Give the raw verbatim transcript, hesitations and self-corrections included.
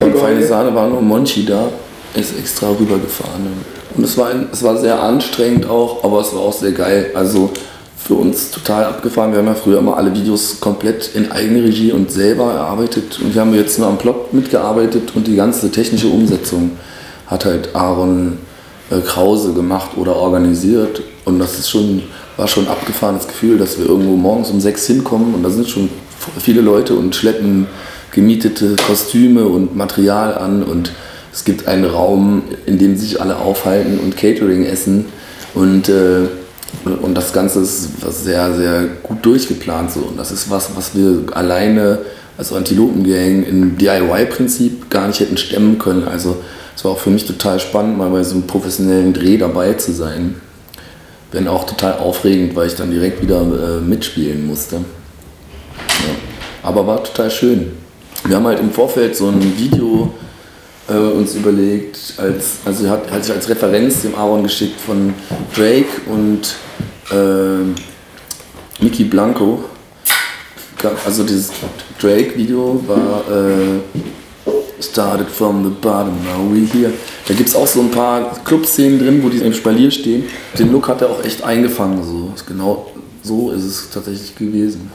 Feine, feine Sahne war nur Monchi da, ist extra rübergefahren. Und es war, ein, es war sehr anstrengend auch, aber es war auch sehr geil. Also für uns total abgefahren. Wir haben ja früher immer alle Videos komplett in Eigenregie und selber erarbeitet. Und wir haben jetzt nur am Plot mitgearbeitet und die ganze technische Umsetzung hat halt Aaron äh, Krause gemacht oder organisiert. Und das ist schon, war schon ein abgefahrenes Gefühl, dass wir irgendwo morgens um sechs hinkommen und da sind schon viele Leute und schleppen gemietete Kostüme und Material an und es gibt einen Raum, in dem sich alle aufhalten und Catering essen und, äh, und das Ganze ist sehr, sehr gut durchgeplant so. Und das ist was, was wir alleine als Antilopen-Gang im D I Y-Prinzip gar nicht hätten stemmen können. Also es war auch für mich total spannend, mal bei so einem professionellen Dreh dabei zu sein. Wenn auch total aufregend, weil ich dann direkt wieder äh, mitspielen musste. Ja. Aber war total schön. Wir haben halt im Vorfeld so ein Video äh, uns überlegt, als, also hat, hat sich als Referenz dem Aaron geschickt von Drake und äh, Mickey Blanco. Also dieses Drake-Video war äh, Started from the bottom, now we here. Da gibt es auch so ein paar Club-Szenen drin, wo die im Spalier stehen. Den Look hat er auch echt eingefangen. So. Genau so ist es tatsächlich gewesen.